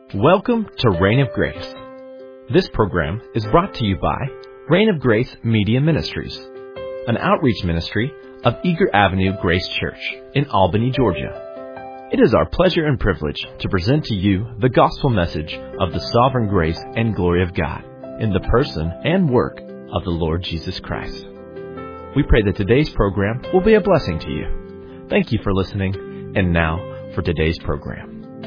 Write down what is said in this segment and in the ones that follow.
Welcome to Reign of Grace. This program is brought to you by Reign of Grace Media Ministries, an outreach ministry of Eager Avenue Grace Church in Albany, Georgia. It is our pleasure and privilege to present to you the gospel message of the sovereign grace and glory of God in the person and work of the Lord Jesus Christ. We pray that today's program will be a blessing to you. Thank you for listening, and now for today's program.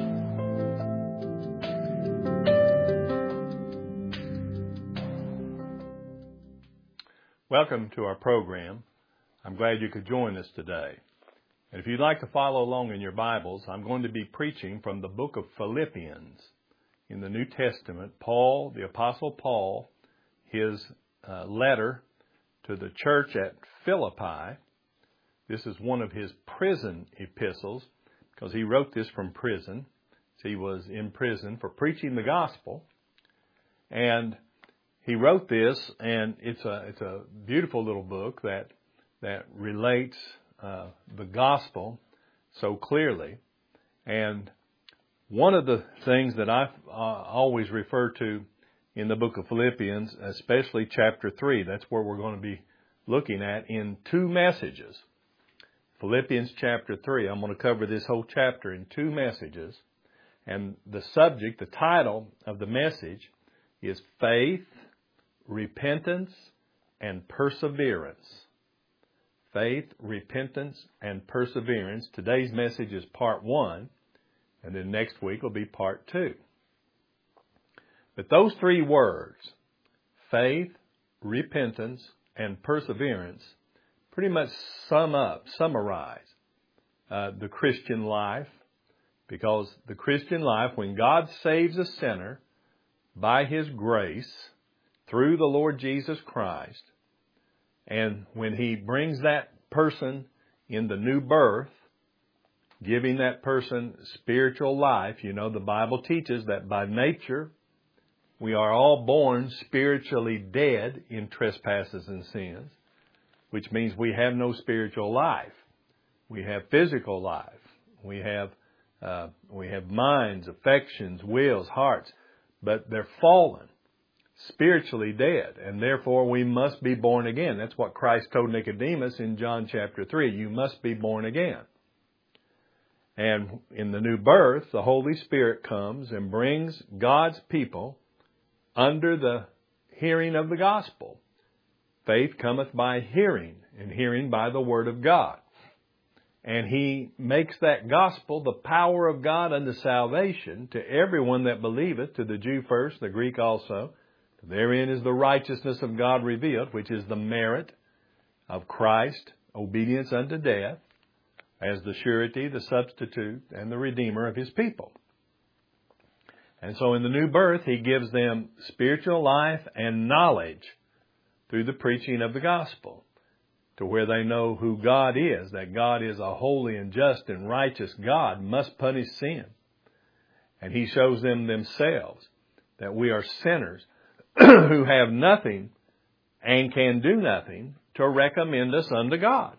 Welcome to our program. I'm glad you could join us today. And if you'd like to follow along in your Bibles, I'm going to be preaching from the book of Philippians in the New Testament. Paul, the Apostle Paul, his letter to the church at Philippi. This is one of his prison epistles because he wrote this from prison. He was in prison for preaching the gospel. And he wrote this, and it's a beautiful little book that relates the gospel so clearly. And one of the things that I always refer to in the book of Philippians, especially chapter 3, that's where we're going to be looking at in two messages. Philippians chapter 3, I'm going to cover this whole chapter in two messages. And the subject, the title of the message is Faith, Repentance, and Perseverance. Faith, repentance, and perseverance. Today's message is part 1, and then next week will be part 2. But those three words, faith, repentance, and perseverance, pretty much summarize the Christian life, because the Christian life, when God saves a sinner by His grace, through the Lord Jesus Christ, and when He brings that person in the new birth, giving that person spiritual life, you know, the Bible teaches that by nature we are all born spiritually dead in trespasses and sins, which means we have no spiritual life. We have physical life. We have minds, affections, wills, hearts, but they're fallen, spiritually dead, and therefore we must be born again. That's what Christ told Nicodemus in John chapter 3. You must be born again. And in the new birth, the Holy Spirit comes and brings God's people under the hearing of the gospel. Faith cometh by hearing, and hearing by the word of God. And He makes that gospel the power of God unto salvation to everyone that believeth, to the Jew first, the Greek also. Therein is the righteousness of God revealed, which is the merit of Christ, obedience unto death, as the surety, the substitute, and the redeemer of His people. And so in the new birth, He gives them spiritual life and knowledge through the preaching of the gospel, to where they know who God is, that God is a holy and just and righteous God, must punish sin. And He shows them themselves that we are sinners who have nothing and can do nothing to recommend us unto God.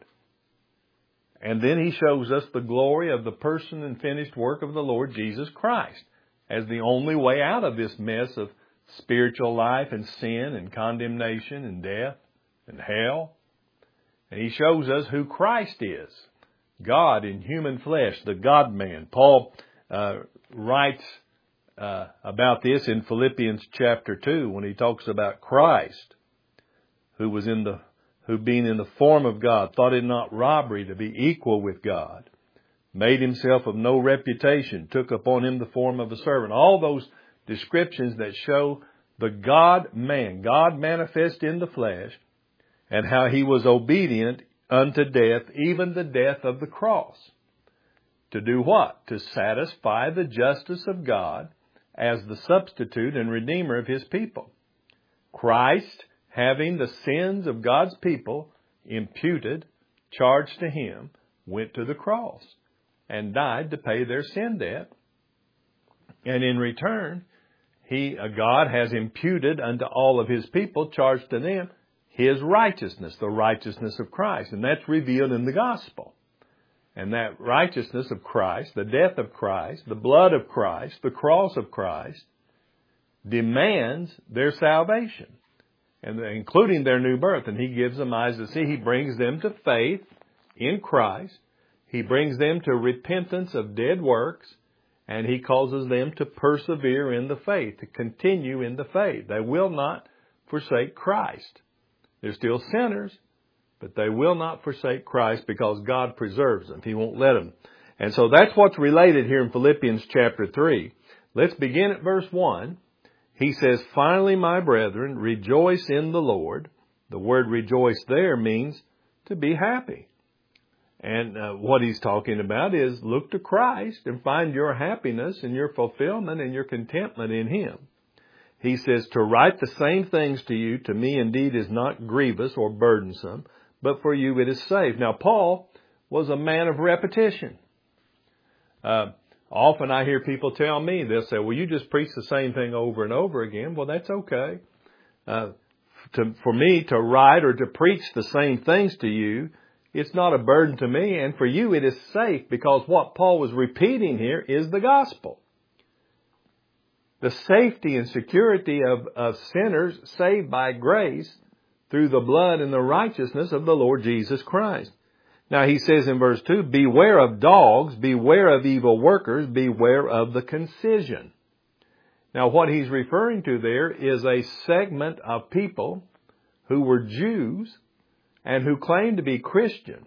And then He shows us the glory of the person and finished work of the Lord Jesus Christ as the only way out of this mess of spiritual life and sin and condemnation and death and hell. And He shows us who Christ is, God in human flesh, the God-man. Paul writes about this in Philippians chapter 2 when he talks about Christ, who being in the form of God, thought it not robbery to be equal with God, made Himself of no reputation, took upon Him the form of a servant. All those descriptions that show the God-man, God manifest in the flesh, and how He was obedient unto death, even the death of the cross. To do what? To satisfy the justice of God as the substitute and redeemer of His people. Christ, having the sins of God's people imputed, charged to Him, went to the cross and died to pay their sin debt. And in return, God has imputed unto all of His people, charged to them, His righteousness, the righteousness of Christ. And that's revealed in the gospel. And that righteousness of Christ, the death of Christ, the blood of Christ, the cross of Christ, demands their salvation, and including their new birth. And He gives them eyes to see. He brings them to faith in Christ. He brings them to repentance of dead works, and He causes them to persevere in the faith, to continue in the faith. They will not forsake Christ. They're still sinners, but they will not forsake Christ because God preserves them. He won't let them. And so that's what's related here in Philippians chapter 3. Let's begin at verse 1. He says, "Finally, my brethren, rejoice in the Lord." The word rejoice there means to be happy. And what he's talking about is look to Christ and find your happiness and your fulfillment and your contentment in Him. He says, "To write the same things to you, to me indeed is not grievous or burdensome, but for you it is safe." Now, Paul was a man of repetition. Often I hear people tell me, they'll say, "Well, you just preach the same thing over and over again." Well, that's okay. For me to write or to preach the same things to you, it's not a burden to me. And for you, it is safe, because what Paul was repeating here is the gospel. The safety and security of sinners saved by grace through the blood and the righteousness of the Lord Jesus Christ. Now he says in verse 2, "Beware of dogs, beware of evil workers, beware of the concision." Now what he's referring to there is a segment of people who were Jews and who claimed to be Christian,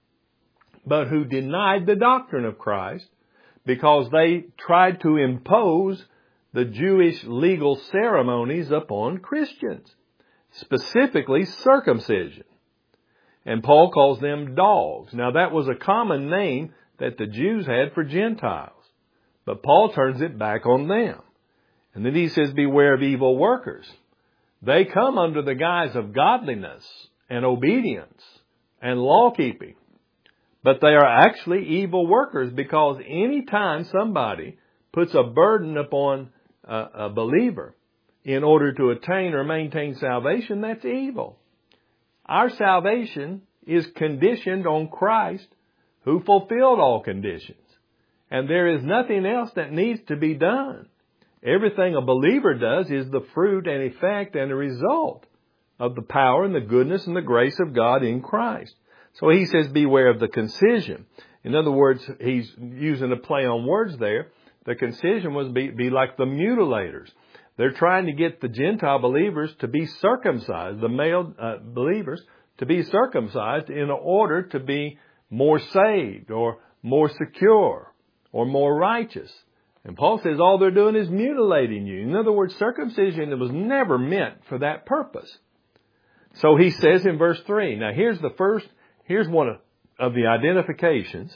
but who denied the doctrine of Christ because they tried to impose the Jewish legal ceremonies upon Christians, specifically circumcision. And Paul calls them dogs. Now that was a common name that the Jews had for Gentiles, but Paul turns it back on them. And then he says, "Beware of evil workers." They come under the guise of godliness and obedience and law-keeping, but they are actually evil workers, because any time somebody puts a burden upon a believer in order to attain or maintain salvation, that's evil. Our salvation is conditioned on Christ, who fulfilled all conditions. And there is nothing else that needs to be done. Everything a believer does is the fruit and effect and the result of the power and the goodness and the grace of God in Christ. So he says, beware of the concision. In other words, he's using a play on words there. The concision was be like the mutilators. They're trying to get the Gentile believers to be circumcised, the male believers to be circumcised in order to be more saved or more secure or more righteous. And Paul says all they're doing is mutilating you. In other words, circumcision was never meant for that purpose. So he says in verse 3, now here's one of the identifications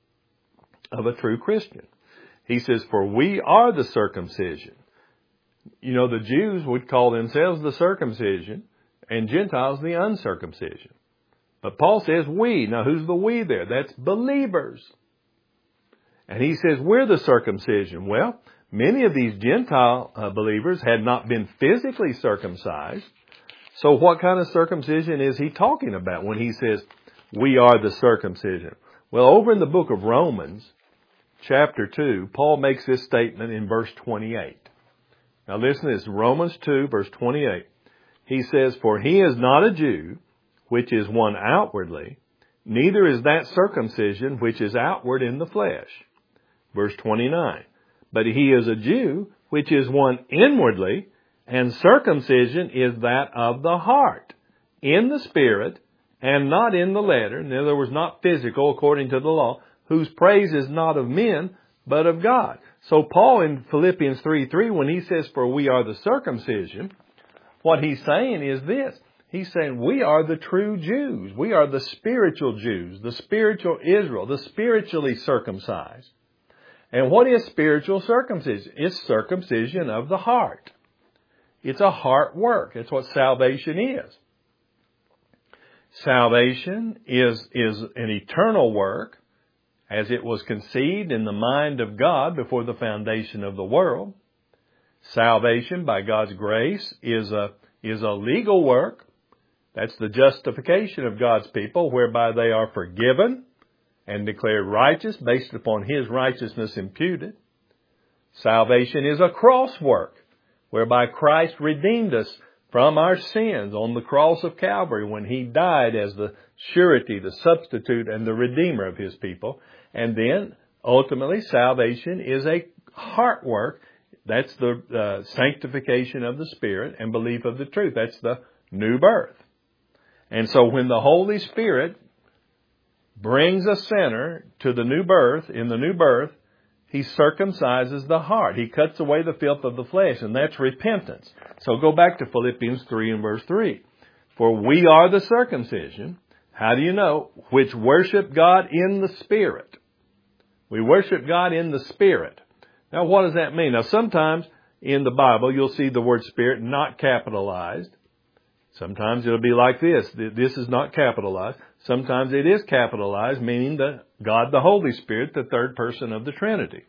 of a true Christian. He says, for we are the circumcision. You know, the Jews would call themselves the circumcision and Gentiles the uncircumcision. But Paul says we. Now who's the we there? That's believers. And he says we're the circumcision. Well, many of these Gentile believers had not been physically circumcised. So what kind of circumcision is he talking about when he says we are the circumcision? Well, over in the book of Romans, chapter 2, Paul makes this statement in verse 28. Now listen to this, Romans 2, verse 28. He says, for he is not a Jew, which is one outwardly, neither is that circumcision which is outward in the flesh. Verse 29. But he is a Jew, which is one inwardly, and circumcision is that of the heart, in the spirit, and not in the letter. In other words, not physical according to the law, whose praise is not of men, but of God. So Paul in Philippians 3:3, when he says, for we are the circumcision, what he's saying is this. He's saying we are the true Jews. We are the spiritual Jews, the spiritual Israel, the spiritually circumcised. And what is spiritual circumcision? It's circumcision of the heart. It's a heart work. It's what salvation is. Salvation is an eternal work, as it was conceived in the mind of God before the foundation of the world. Salvation by God's grace is a legal work. That's the justification of God's people, whereby they are forgiven and declared righteous based upon His righteousness imputed. Salvation is a cross work, whereby Christ redeemed us from our sins on the cross of Calvary when He died as the surety, the substitute, and the redeemer of His people. And then, ultimately, salvation is a heart work. That's the sanctification of the Spirit and belief of the truth. That's the new birth. And so when the Holy Spirit brings a sinner to the new birth, in the new birth, He circumcises the heart. He cuts away the filth of the flesh, and that's repentance. So go back to Philippians 3 and verse 3. For we are the circumcision, how do you know? Which worship God in the Spirit. We worship God in the Spirit. Now what does that mean? Now sometimes in the Bible you'll see the word Spirit not capitalized. Sometimes it'll be like this. This is not capitalized. Sometimes it is capitalized, meaning that God the Holy Spirit, the third person of the Trinity.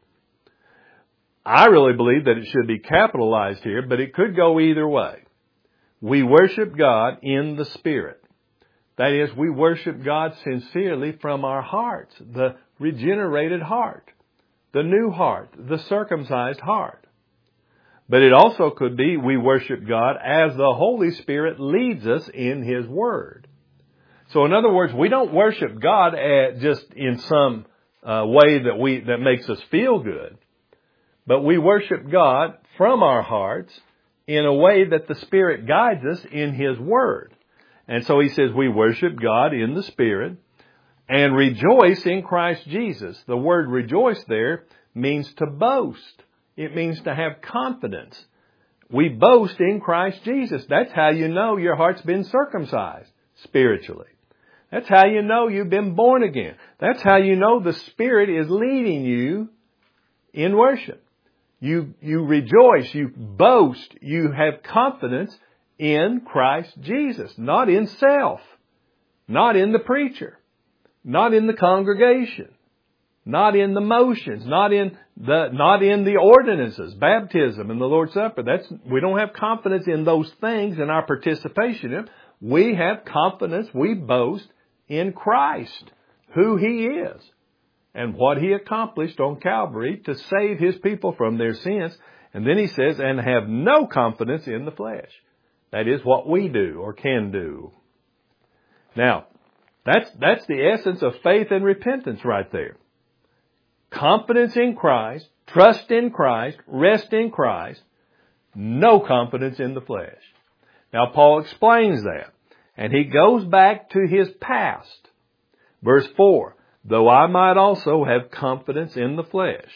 I really believe that it should be capitalized here, but it could go either way. We worship God in the Spirit. That is, we worship God sincerely from our hearts, the regenerated heart, the new heart, the circumcised heart. But it also could be we worship God as the Holy Spirit leads us in His Word. So in other words, we don't worship God just in some way that makes us feel good, but we worship God from our hearts in a way that the Spirit guides us in His Word. And so He says we worship God in the Spirit and rejoice in Christ Jesus. The word rejoice there means to boast. It means to have confidence. We boast in Christ Jesus. That's how you know your heart's been circumcised spiritually. That's how you know you've been born again. That's how you know the Spirit is leading you in worship. You rejoice, you boast, you have confidence in Christ Jesus, not in self, not in the preacher, not in the congregation, not in the motions, not in the ordinances, baptism and the Lord's Supper. We don't have confidence in those things in our participation in. We have confidence, we boast in Christ, who He is, and what He accomplished on Calvary to save His people from their sins. And then He says, and have no confidence in the flesh. That is what we do or can do. Now, that's the essence of faith and repentance right there. Confidence in Christ, trust in Christ, rest in Christ, no confidence in the flesh. Now, Paul explains that, and he goes back to his past. Verse 4, though I might also have confidence in the flesh.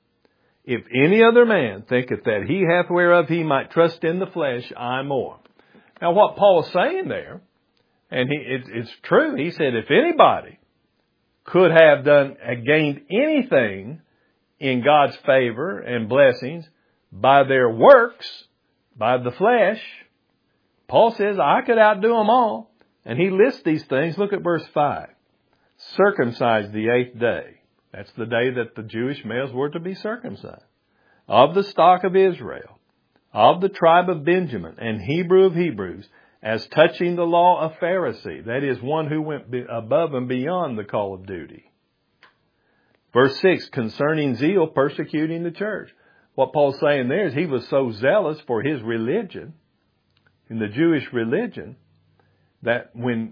If any other man thinketh that he hath whereof he might trust in the flesh, I more. Now, what Paul is saying there, and it's true, he said, if anybody could have gained anything in God's favor and blessings by their works, by the flesh, Paul says, I could outdo them all. And he lists these things. Look at verse 5. Circumcised the 8th day. That's the day that the Jewish males were to be circumcised. Of the stock of Israel, of the tribe of Benjamin, and Hebrew of Hebrews, as touching the law of Pharisee, that is, one who went above and beyond the call of duty. Verse 6, concerning zeal, persecuting the church. What Paul's saying there is he was so zealous for his religion, in the Jewish religion, that when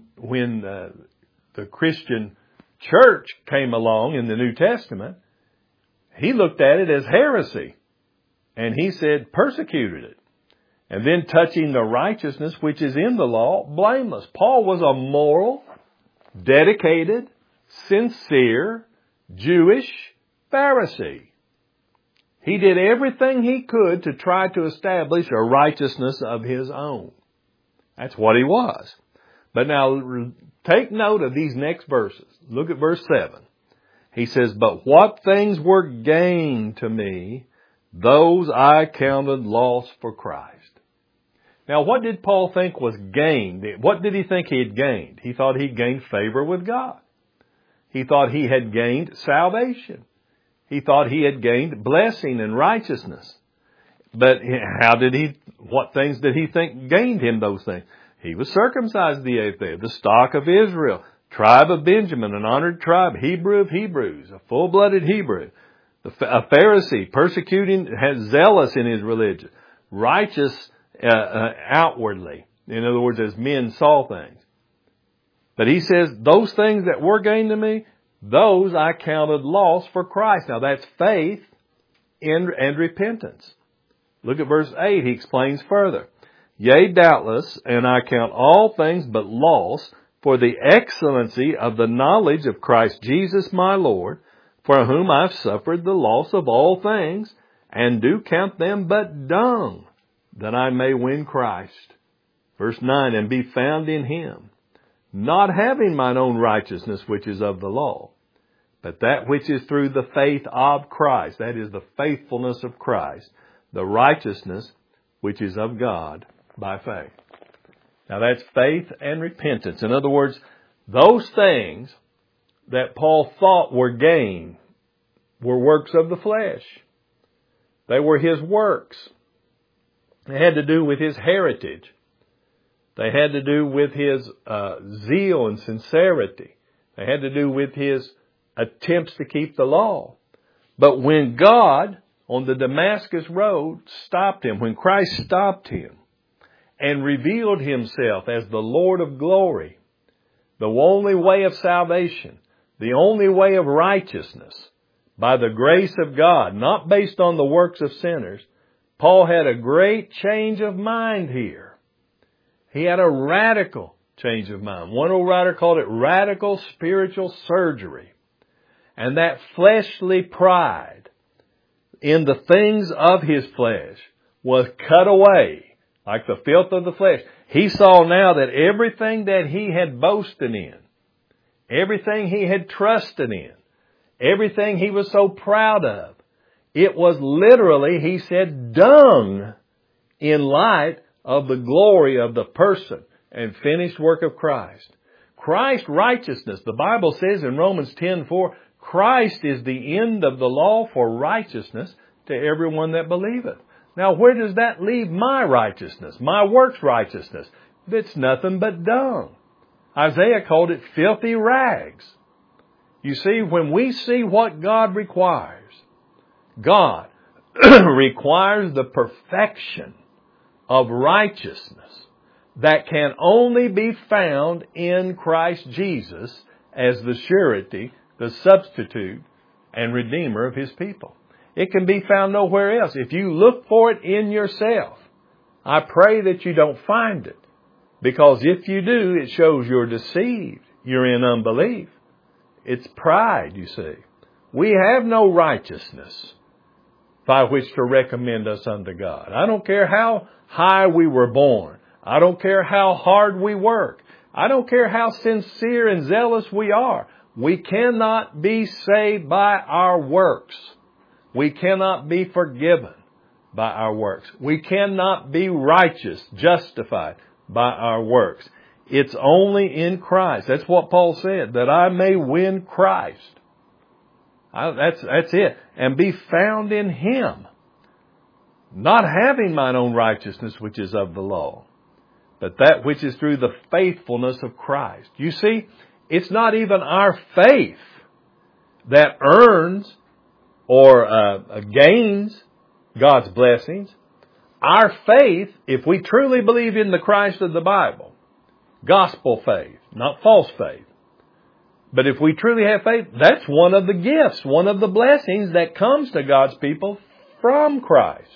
the Christian church came along in the New Testament, he looked at it as heresy, and he said persecuted it. And then touching the righteousness which is in the law, blameless. Paul was a moral, dedicated, sincere, Jewish Pharisee. He did everything he could to try to establish a righteousness of his own. That's what he was. But now take note of these next verses. Look at verse 7. He says, but what things were gained to me, those I counted loss for Christ. Now, what did Paul think was gained? What did he think he had gained? He thought he'd gained favor with God. He thought he had gained salvation. He thought he had gained blessing and righteousness. But what things did he think gained him those things? He was circumcised the 8th day, the stock of Israel, tribe of Benjamin, an honored tribe, Hebrew of Hebrews, a full-blooded Hebrew, a Pharisee, persecuting, zealous in his religion, righteous outwardly. In other words, as men saw things. But he says, those things that were gained to me, those I counted loss for Christ. Now that's faith and repentance. Look at verse 8. He explains further. Yea, doubtless, and I count all things but loss for the excellency of the knowledge of Christ Jesus my Lord, for whom I've suffered the loss of all things, and do count them but dung, that I may win Christ. Verse 9, and be found in Him, not having mine own righteousness which is of the law, but that which is through the faith of Christ, that is the faithfulness of Christ, the righteousness which is of God by faith. Now that's faith and repentance. In other words, those things that Paul thought were gain were works of the flesh. They were his works. They had to do with his heritage. They had to do with his zeal and sincerity. They had to do with his attempts to keep the law. But when God, on the Damascus road, stopped him, when Christ stopped him and revealed Himself as the Lord of glory, the only way of salvation, the only way of righteousness, by the grace of God, not based on the works of sinners, Paul had a great change of mind here. He had a radical change of mind. One old writer called it radical spiritual surgery. And that fleshly pride in the things of his flesh was cut away like the filth of the flesh. He saw now that everything that he had boasted in, everything he had trusted in, everything he was so proud of, it was literally, he said, dung in light of the glory of the person and finished work of Christ. Christ's righteousness, the Bible says in Romans 10:4, Christ is the end of the law for righteousness to everyone that believeth. Now, where does that leave my righteousness, my works righteousness? It's nothing but dung. Isaiah called it filthy rags. You see, when we see what God requires, God requires the perfection of righteousness that can only be found in Christ Jesus as the surety, the substitute, and redeemer of His people. It can be found nowhere else. If you look for it in yourself, I pray that you don't find it. Because if you do, it shows you're deceived. You're in unbelief. It's pride, you see. We have no righteousness by which to recommend us unto God. I don't care how high we were born. I don't care how hard we work. I don't care how sincere and zealous we are. We cannot be saved by our works. We cannot be forgiven by our works. We cannot be righteous, justified by our works. It's only in Christ. That's what Paul said, that I may win Christ. That's it. And be found in Him, not having mine own righteousness which is of the law, but that which is through the faithfulness of Christ. You see, it's not even our faith that earns or gains God's blessings. Our faith, if we truly believe in the Christ of the Bible, gospel faith, not false faith, but if we truly have faith, that's one of the gifts, one of the blessings that comes to God's people from Christ.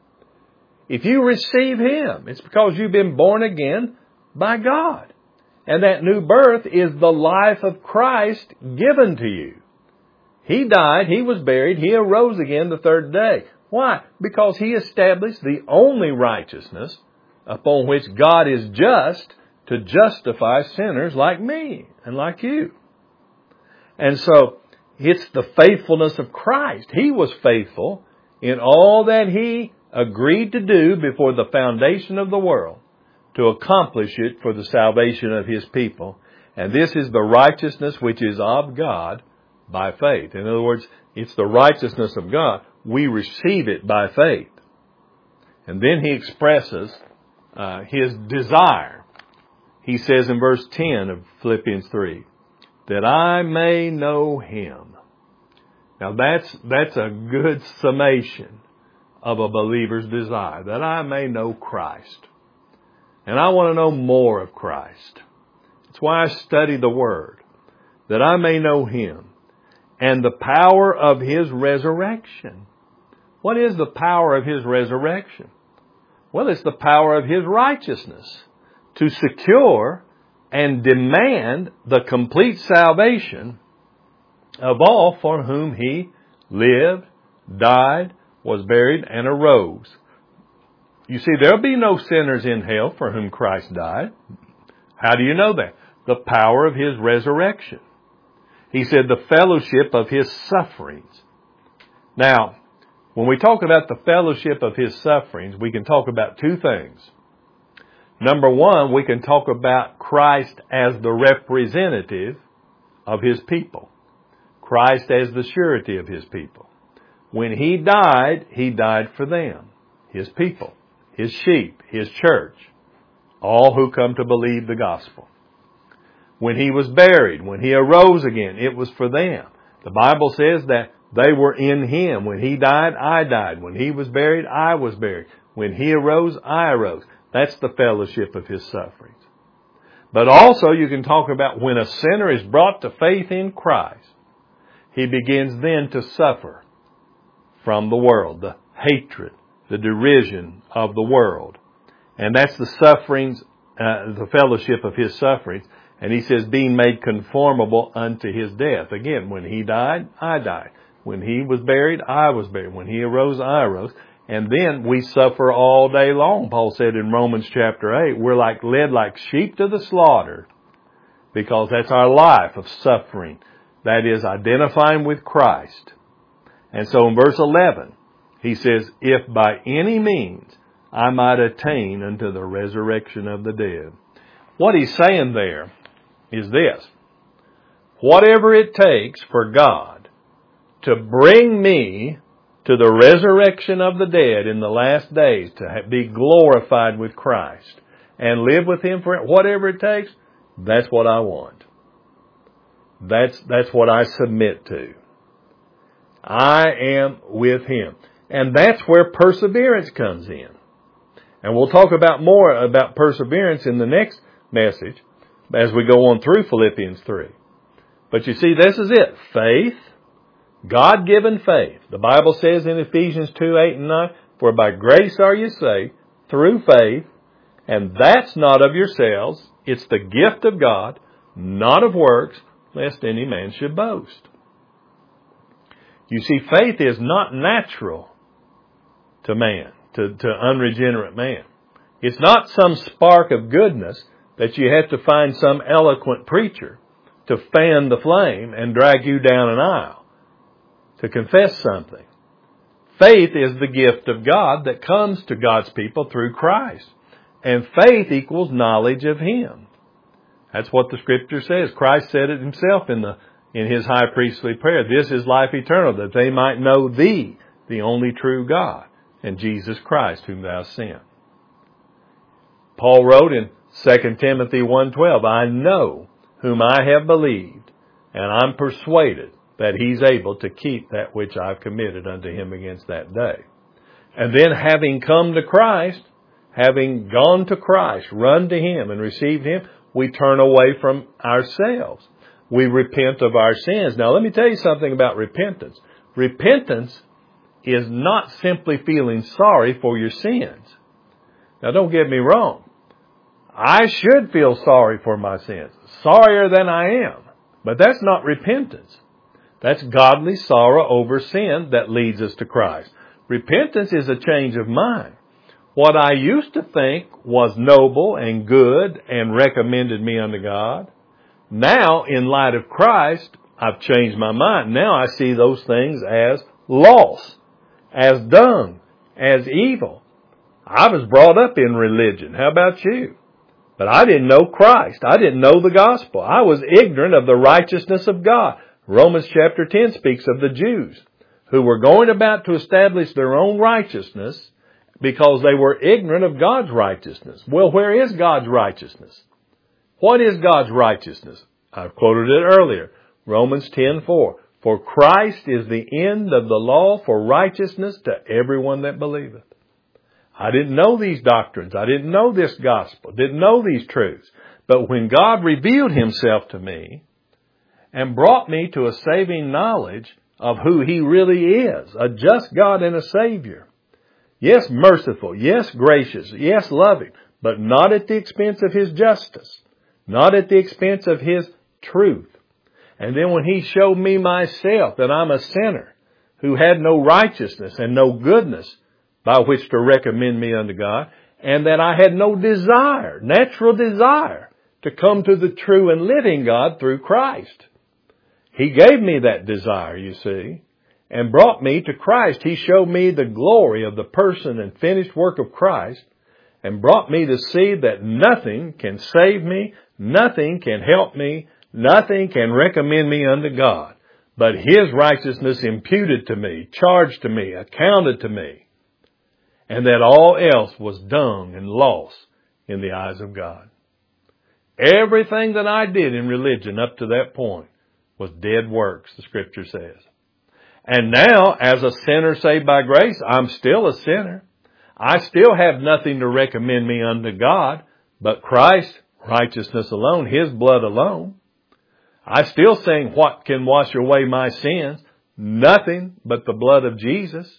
If you receive Him, it's because you've been born again by God. And that new birth is the life of Christ given to you. He died, He was buried, He arose again the third day. Why? Because He established the only righteousness upon which God is just to justify sinners like me and like you. And so, it's the faithfulness of Christ. He was faithful in all that He agreed to do before the foundation of the world to accomplish it for the salvation of His people. And this is the righteousness which is of God by faith. In other words, it's the righteousness of God. We receive it by faith. And then he expresses his desire. He says in verse 10 of Philippians 3, that I may know Him. Now that's a good summation of a believer's desire, that I may know Christ. And I want to know more of Christ. That's why I study the Word, that I may know Him and the power of His resurrection. What is the power of His resurrection? Well, it's the power of His righteousness to secure and demand the complete salvation of all for whom He lived, died, was buried, and arose. You see, there'll be no sinners in hell for whom Christ died. How do you know that? The power of His resurrection. He said the fellowship of His sufferings. Now, when we talk about the fellowship of His sufferings, we can talk about two things. Number one, we can talk about Christ as the representative of His people. Christ as the surety of His people. When He died for them, His people, His sheep, His church, all who come to believe the gospel. When He was buried, when He arose again, it was for them. The Bible says that they were in Him. When He died, I died. When He was buried, I was buried. When He arose, I arose. That's the fellowship of His sufferings. But also you can talk about when a sinner is brought to faith in Christ, he begins then to suffer from the world, the hatred, the derision of the world. And that's the sufferings, the fellowship of His sufferings. And He says, being made conformable unto His death. Again, when He died, I died. When He was buried, I was buried. When He arose, I arose. And then we suffer all day long. Paul said in Romans chapter 8, we're led like sheep to the slaughter, because that's our life of suffering. That is identifying with Christ. And so in verse 11, he says, if by any means I might attain unto the resurrection of the dead. What he's saying there is this: whatever it takes for God to bring me to the resurrection of the dead in the last days, to be glorified with Christ and live with Him forever, whatever it takes, that's what I want. That's what I submit to. I am with Him. And that's where perseverance comes in. And we'll talk about more about perseverance in the next message as we go on through Philippians 3. But you see, this is it. Faith, God-given faith. The Bible says in Ephesians 2:8-9, for by grace are you saved through faith, and that's not of yourselves. It's the gift of God, not of works, lest any man should boast. You see, faith is not natural to man, to unregenerate man. It's not some spark of goodness that you have to find some eloquent preacher to fan the flame and drag you down an aisle to confess something. Faith is the gift of God that comes to God's people through Christ. And faith equals knowledge of Him. That's what the Scripture says. Christ said it Himself in His high priestly prayer. This is life eternal, that they might know Thee, the only true God, and Jesus Christ, whom Thou sent. Paul wrote in 2 Timothy 1:12, I know whom I have believed, and I'm persuaded that He's able to keep that which I've committed unto Him against that day. And then having come to Christ, having gone to Christ, run to Him and received Him, we turn away from ourselves. We repent of our sins. Now let me tell you something about repentance. Repentance is not simply feeling sorry for your sins. Now don't get me wrong. I should feel sorry for my sins. Sorrier than I am. But that's not repentance. That's godly sorrow over sin that leads us to Christ. Repentance is a change of mind. What I used to think was noble and good and recommended me unto God, now in light of Christ, I've changed my mind. Now I see those things as loss, as dung, as evil. I was brought up in religion. How about you? But I didn't know Christ. I didn't know the gospel. I was ignorant of the righteousness of God. Romans chapter 10 speaks of the Jews who were going about to establish their own righteousness because they were ignorant of God's righteousness. Well, where is God's righteousness? What is God's righteousness? I've quoted it earlier. Romans 10:4. For Christ is the end of the law for righteousness to everyone that believeth. I didn't know these doctrines. I didn't know this gospel. Didn't know these truths. But when God revealed Himself to me and brought me to a saving knowledge of who He really is, a just God and a Savior. Yes, merciful. Yes, gracious. Yes, loving. But not at the expense of His justice. Not at the expense of His truth. And then when He showed me myself that I'm a sinner who had no righteousness and no goodness by which to recommend me unto God, and that I had no desire, natural desire, to come to the true and living God through Christ. He gave me that desire, you see, and brought me to Christ. He showed me the glory of the person and finished work of Christ, and brought me to see that nothing can save me, nothing can help me, nothing can recommend me unto God, but His righteousness imputed to me, charged to me, accounted to me, and that all else was dung and loss in the eyes of God. Everything that I did in religion up to that point was dead works, the Scripture says. And now, as a sinner saved by grace, I'm still a sinner. I still have nothing to recommend me unto God but Christ's righteousness alone, His blood alone. I still sing, what can wash away my sins? Nothing but the blood of Jesus.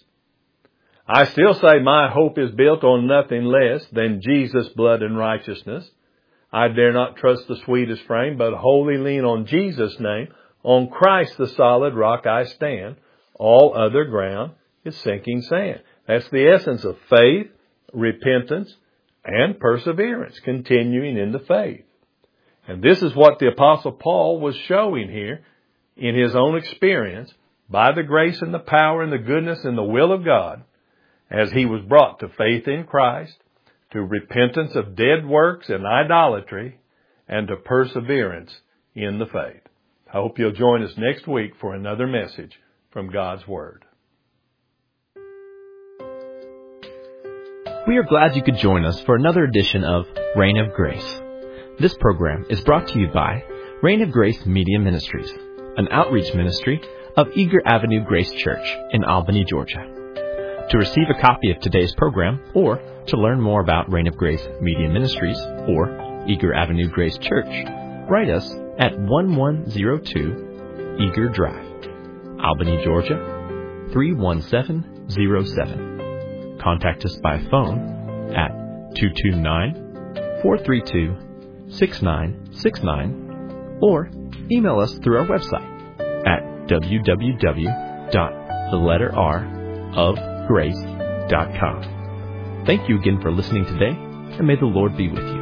I still say my hope is built on nothing less than Jesus' blood and righteousness. I dare not trust the sweetest frame, but wholly lean on Jesus' name. On Christ the solid rock I stand. All other ground is sinking sand. That's the essence of faith, repentance, and perseverance, continuing in the faith. And this is what the Apostle Paul was showing here in his own experience by the grace and the power and the goodness and the will of God as he was brought to faith in Christ, to repentance of dead works and idolatry, and to perseverance in the faith. I hope you'll join us next week for another message from God's Word. We are glad you could join us for another edition of Reign of Grace. This program is brought to you by Reign of Grace Media Ministries, an outreach ministry of Eager Avenue Grace Church in Albany, Georgia. To receive a copy of today's program or to learn more about Reign of Grace Media Ministries or Eager Avenue Grace Church, write us at 1102 Eager Drive, Albany, Georgia 31707. Contact us by phone at 229-432-6969 or email us through our website at www.theletterrofgrace.com. Thank you again for listening today, and may the Lord be with you.